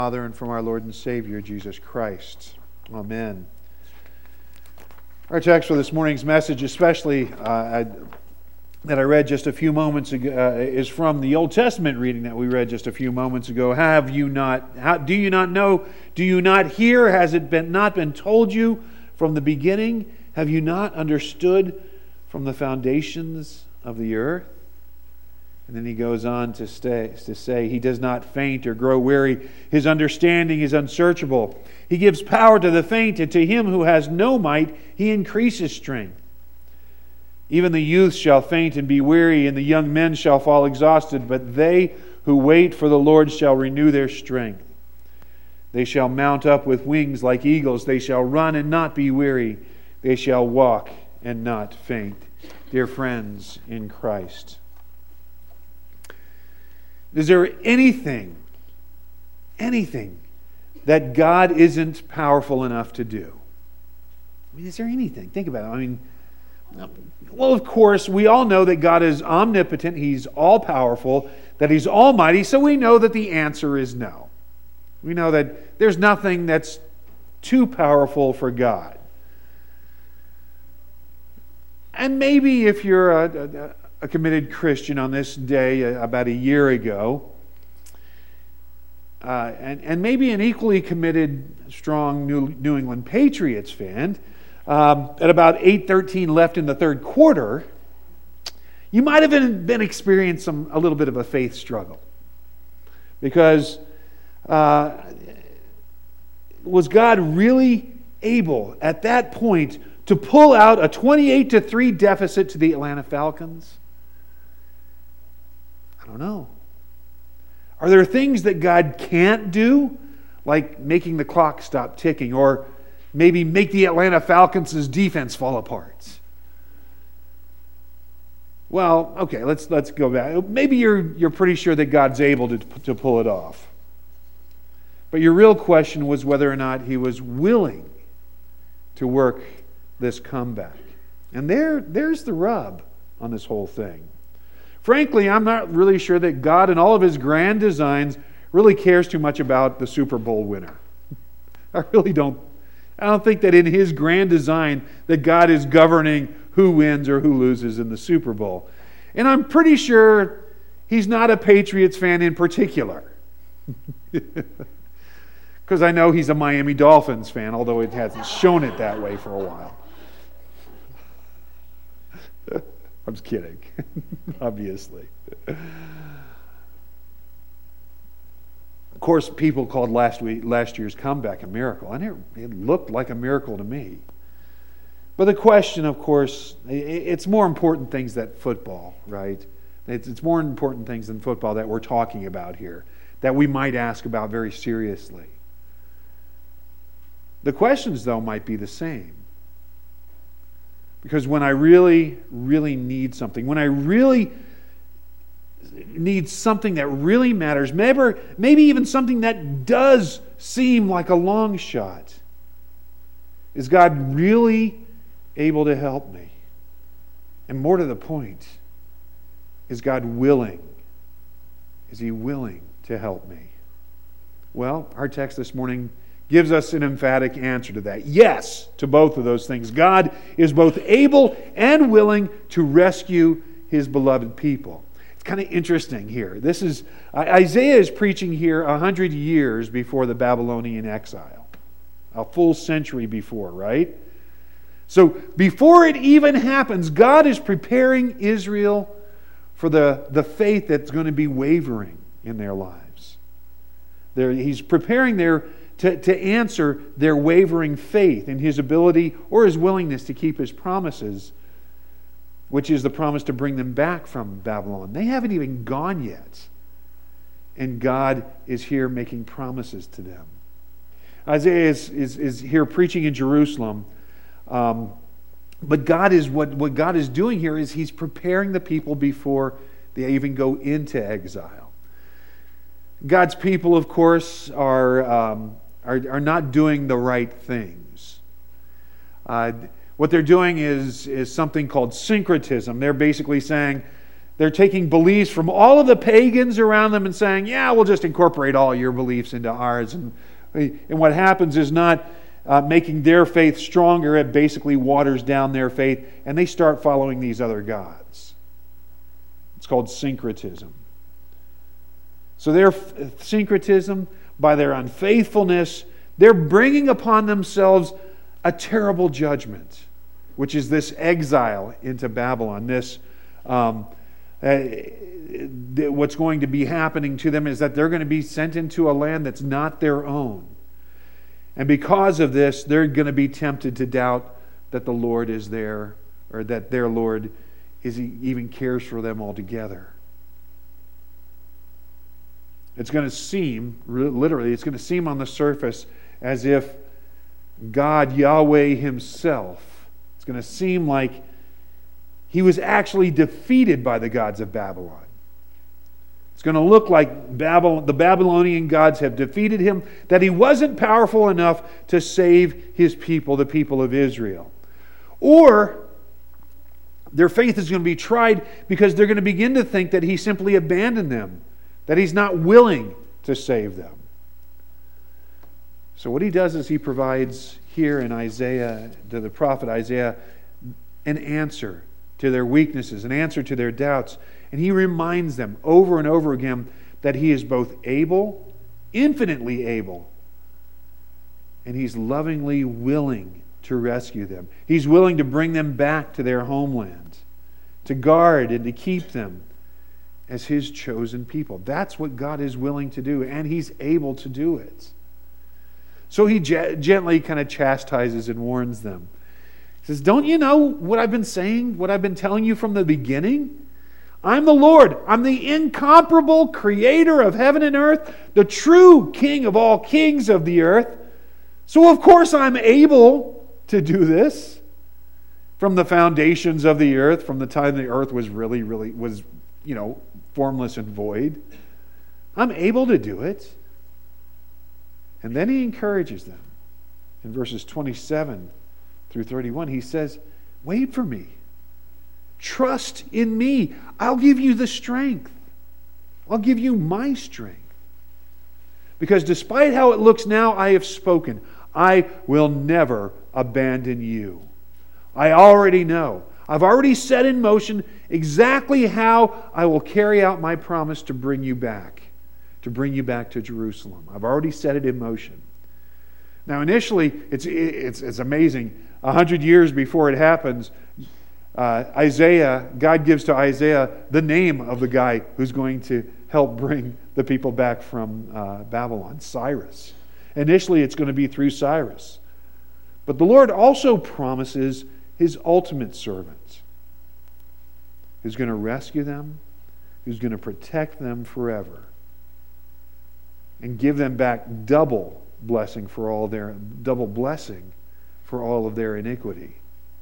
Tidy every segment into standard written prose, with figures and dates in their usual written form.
Father, and from our Lord and Savior, Jesus Christ. Amen. Our text for this morning's message, especially that I read just a few moments ago, is from the Old Testament reading that we read just a few moments ago. Do you not know? Do you not hear? Has it not been told you from the beginning? Have you not understood from the foundations of the earth? And then he goes on to say, He does not faint or grow weary. His understanding is unsearchable. He gives power to the faint, and to him who has no might, He increases strength. Even the youth shall faint and be weary, and the young men shall fall exhausted. But they who wait for the Lord shall renew their strength. They shall mount up with wings like eagles. They shall run and not be weary. They shall walk and not faint. Dear friends in Christ, is there anything that God isn't powerful enough to do? I mean, is there anything? Think about it. I mean, well, of course, we all know that God is omnipotent, He's all-powerful, that He's almighty, so we know that the answer is no. We know that there's nothing that's too powerful for God. And maybe if you're a committed Christian on this day about a year ago, and maybe an equally committed, strong New England Patriots fan, at about 8:13 left in the third quarter, you might have been experiencing a little bit of a faith struggle. Because was God really able at that point to pull out a 28-3 deficit to the Atlanta Falcons? I don't know. Are there things that God can't do, like making the clock stop ticking, or maybe make the Atlanta Falcons' defense fall apart? Well, okay, let's go back. Maybe you're pretty sure that God's able to pull it off. But your real question was whether or not He was willing to work this comeback. And there's the rub on this whole thing. Frankly, I'm not really sure that God, in all of His grand designs, really cares too much about the Super Bowl winner. I really don't. I don't think that in His grand design that God is governing who wins or who loses in the Super Bowl. And I'm pretty sure He's not a Patriots fan in particular. Because I know He's a Miami Dolphins fan, although it hasn't shown it that way for a while. I'm just kidding, obviously. Of course, people called last year's comeback a miracle, and it looked like a miracle to me. But the question, of course, it's more important things than football, right? It's more important things than football that we're talking about here, that we might ask about very seriously. The questions, though, might be the same. Because when I really, really need something, when I really need something that really matters, maybe even something that does seem like a long shot, is God really able to help me? And more to the point, is God willing? Is He willing to help me? Well, our text this morning gives us an emphatic answer to that. Yes, to both of those things. God is both able and willing to rescue His beloved people. It's kind of interesting here. This is Isaiah is preaching here 100 years before the Babylonian exile. A full century before, right? So before it even happens, God is preparing Israel for the faith that's going to be wavering in their lives. He's preparing to answer their wavering faith in His ability or His willingness to keep His promises, which is the promise to bring them back from Babylon. They haven't even gone yet. And God is here making promises to them. Isaiah is here preaching in Jerusalem. But what God is doing here is He's preparing the people before they even go into exile. God's people, of course, are not doing the right things. What they're doing is something called syncretism. They're basically saying They're taking beliefs from all of the pagans around them and saying, yeah, we'll just incorporate all your beliefs into ours. And what happens is not making their faith stronger. It basically waters down their faith, and they start following these other gods. It's called syncretism. So their syncretism, by their unfaithfulness, they're bringing upon themselves a terrible judgment, which is this exile into Babylon. What's going to be happening to them is that they're going to be sent into a land that's not their own. And because of this, they're going to be tempted to doubt that the Lord is there, or that their Lord even cares for them altogether. It's going to seem, literally, it's going to seem on the surface as if God, Yahweh himself, it's going to seem like he was actually defeated by the gods of Babylon. It's going to look like the Babylonian gods have defeated him, that he wasn't powerful enough to save his people, the people of Israel. Or their faith is going to be tried because they're going to begin to think that he simply abandoned them, that he's not willing to save them. So what he does is he provides here in Isaiah, to the prophet Isaiah, an answer to their weaknesses, an answer to their doubts. And he reminds them over and over again that he is both able, infinitely able, and he's lovingly willing to rescue them. He's willing to bring them back to their homeland, to guard and to keep them as his chosen people. That's what God is willing to do, and he's able to do it. So he gently kind of chastises and warns them. He says, don't you know what I've been saying, what I've been telling you from the beginning? I'm the Lord. I'm the incomparable creator of heaven and earth, the true king of all kings of the earth. So of course I'm able to do this. From the foundations of the earth, from the time the earth was really, formless and void. I'm able to do it. And then he encourages them. In verses 27 through 31, he says, wait for me. Trust in me. I'll give you the strength. I'll give you my strength. Because despite how it looks now, I have spoken. I will never abandon you. I already know. I've already set in motion exactly how I will carry out my promise to bring you back to Jerusalem. I've already set it in motion. Now, initially, it's amazing. 100 years before it happens, God gives to Isaiah the name of the guy who's going to help bring the people back from Babylon, Cyrus. Initially, it's going to be through Cyrus. But the Lord also promises his ultimate servant, who's going to rescue them, who's going to protect them forever, and give them back double blessing for all of their iniquity.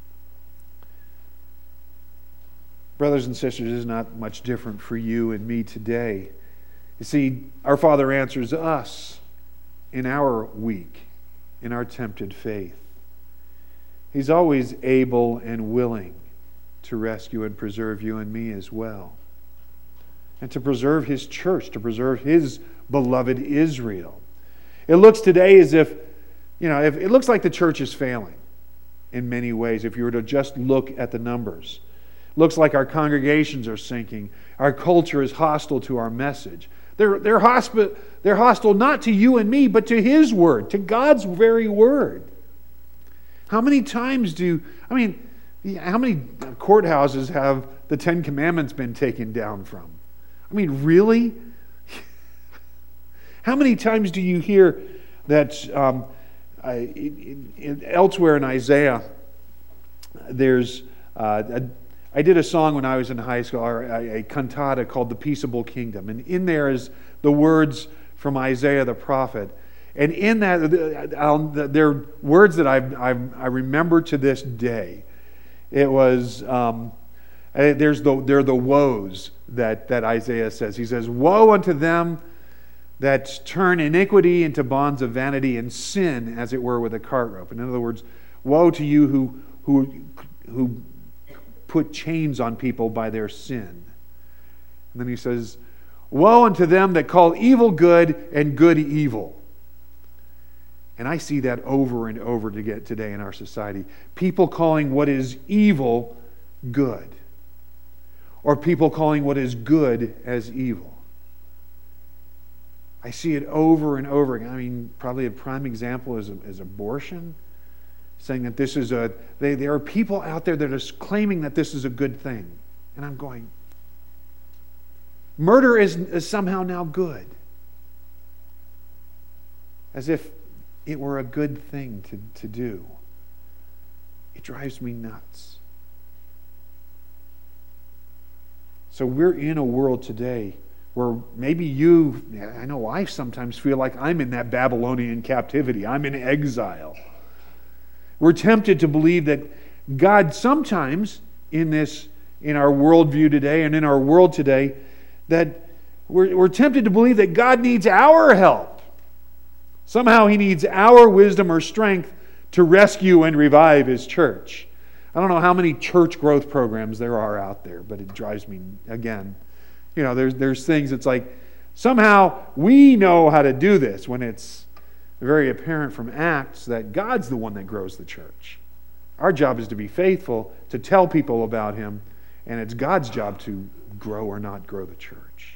Brothers and sisters, it is not much different for you and me today. You see, our Father answers us in our weak, in our tempted faith. He's always able and willing to rescue and preserve you and me as well. And to preserve his church, to preserve his beloved Israel. It looks today as if it looks like the church is failing in many ways if you were to just look at the numbers. It looks like our congregations are sinking. Our culture is hostile to our message. They're hostile not to you and me, but to his word, to God's very word. How many courthouses have the Ten Commandments been taken down from? I mean, really? How many times do you hear that elsewhere in Isaiah, there's... I did a song when I was in high school, or a cantata called The Peaceable Kingdom. And in there is the words from Isaiah the prophet. And in that, they're words that I remember to this day. It was, they're the woes that Isaiah says. He says, woe unto them that turn iniquity into bonds of vanity and sin, as it were, with a cart rope. In other words, woe to you who put chains on people by their sin. And then he says, woe unto them that call evil good and good evil. And I see that over and over today in our society. People calling what is evil good. Or people calling what is good as evil. I see it over and over again. I mean, probably a prime example is abortion. Saying that this is there are people out there that are claiming that this is a good thing. And I'm going, murder is somehow now good. As if it were a good thing to do. It drives me nuts. So we're in a world today where maybe I know I sometimes feel like I'm in that Babylonian captivity. I'm in exile. We're tempted to believe that God sometimes in our worldview today and in our world today, that we're tempted to believe that God needs our help. Somehow He needs our wisdom or strength to rescue and revive His church. I don't know how many church growth programs there are out there, but it drives me, again, there's things it's like, somehow we know how to do this, when it's very apparent from Acts that God's the one that grows the church. Our job is to be faithful, to tell people about Him, and it's God's job to grow or not grow the church.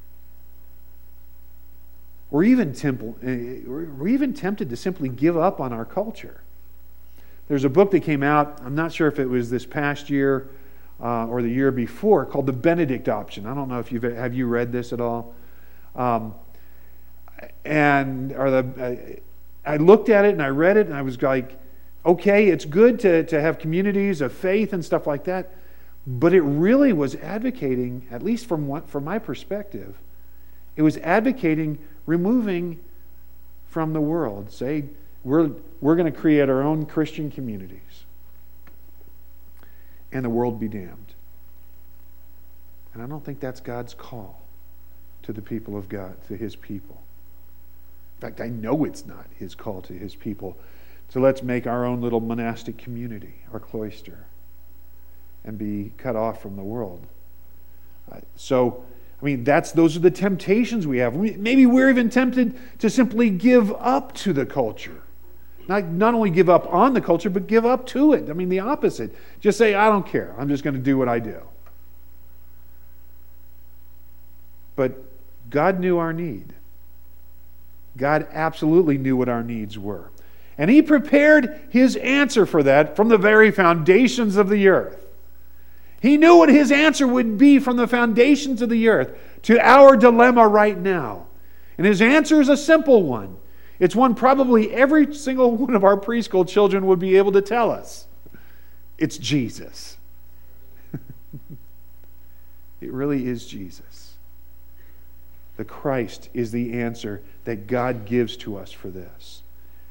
We're even tempted to simply give up on our culture. There's a book that came out, I'm not sure if it was this past year or the year before, called The Benedict Option. I don't know if have you read this at all? I looked at it and I read it and I was like, okay, it's good to have communities of faith and stuff like that, but it really was advocating, at least from my perspective, it was advocating removing from the world, say, we're going to create our own Christian communities and the world be damned. And I don't think that's God's call to the people of God, to His people. In fact, I know it's not His call to His people. So let's make our own little monastic community, our cloister, and be cut off from the world. Those are the temptations we have. Maybe we're even tempted to simply give up to the culture. Not only give up on the culture, but give up to it. The opposite. Just say, I don't care. I'm just going to do what I do. But God knew our need. God absolutely knew what our needs were. And He prepared His answer for that from the very foundations of the earth. He knew what His answer would be from the foundations of the earth to our dilemma right now. And His answer is a simple one. It's one probably every single one of our preschool children would be able to tell us. It's Jesus. It really is Jesus. The Christ is the answer that God gives to us for this.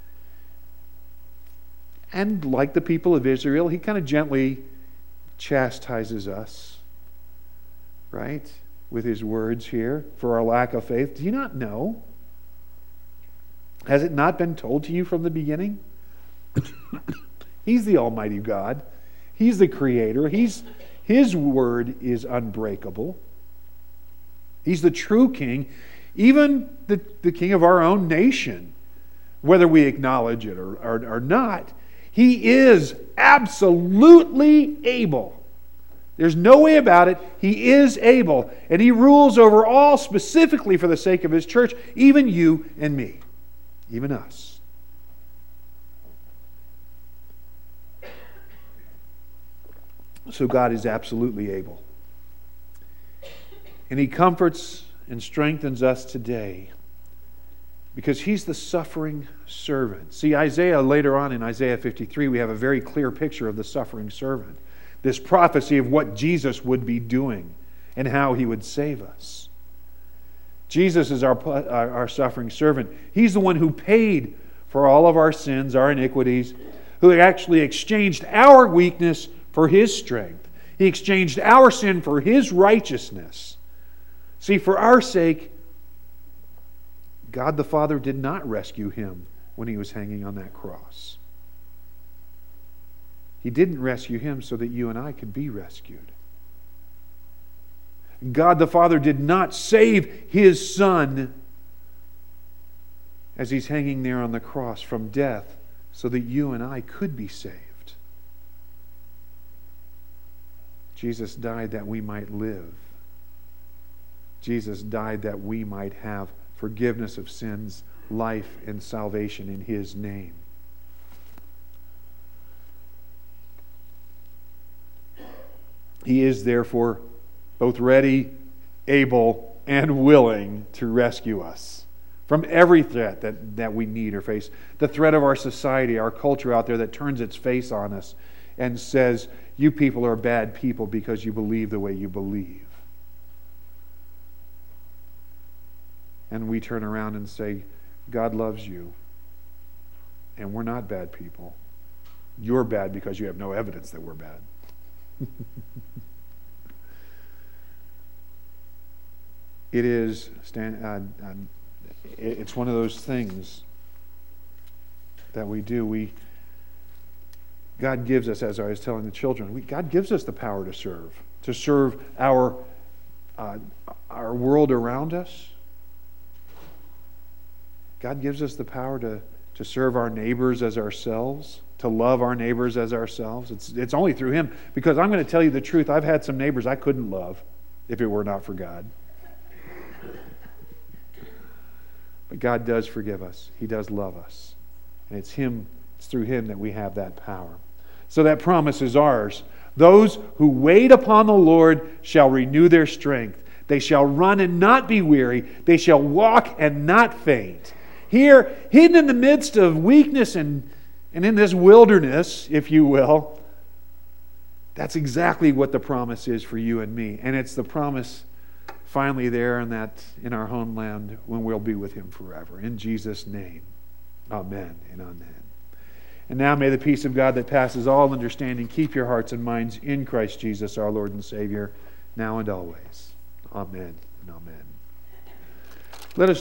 And like the people of Israel, He kind of gently chastises us, right? With His words here for our lack of faith. Do you not know? Has it not been told to you from the beginning? He's the Almighty God. He's the Creator. His word is unbreakable. He's the true King, even the King of our own nation, whether we acknowledge it or not. He is absolutely able. There's no way about it. He is able. And He rules over all specifically for the sake of His church, even you and me, even us. So God is absolutely able. And He comforts and strengthens us today because He's the suffering servant. See, Isaiah, later on in Isaiah 53, we have a very clear picture of the suffering servant. This prophecy of what Jesus would be doing and how He would save us. Jesus is our suffering servant. He's the one who paid for all of our sins, our iniquities, who actually exchanged our weakness for His strength. He exchanged our sin for His righteousness. See, for our sake, God the Father did not rescue Him when He was hanging on that cross. He didn't rescue Him so that you and I could be rescued. God the Father did not save His Son as He's hanging there on the cross from death so that you and I could be saved. Jesus died that we might live. Jesus died that we might have forgiveness of sins, life, and salvation in His name. He is therefore both ready, able, and willing to rescue us from every threat that we need or face. The threat of our society, our culture out there that turns its face on us and says, you people are bad people because you believe the way you believe. And we turn around and say, God loves you, and we're not bad people. You're bad because you have no evidence that we're bad. It's one of those things that we do. God gives us, as I was telling the children, God gives us the power to serve our world around us. God gives us the power to serve our neighbors as ourselves, to love our neighbors as ourselves. It's only through Him. Because I'm going to tell you the truth, I've had some neighbors I couldn't love if it were not for God. But God does forgive us. He does love us. And it's through Him that we have that power. So that promise is ours. Those who wait upon the Lord shall renew their strength. They shall run and not be weary. They shall walk and not faint. Here, hidden in the midst of weakness and in this wilderness, if you will, that's exactly what the promise is for you and me. And it's the promise finally there in our homeland when we'll be with Him forever. In Jesus' name, amen and amen. And now may the peace of God that passes all understanding keep your hearts and minds in Christ Jesus, our Lord and Savior, now and always. Amen and amen. Let us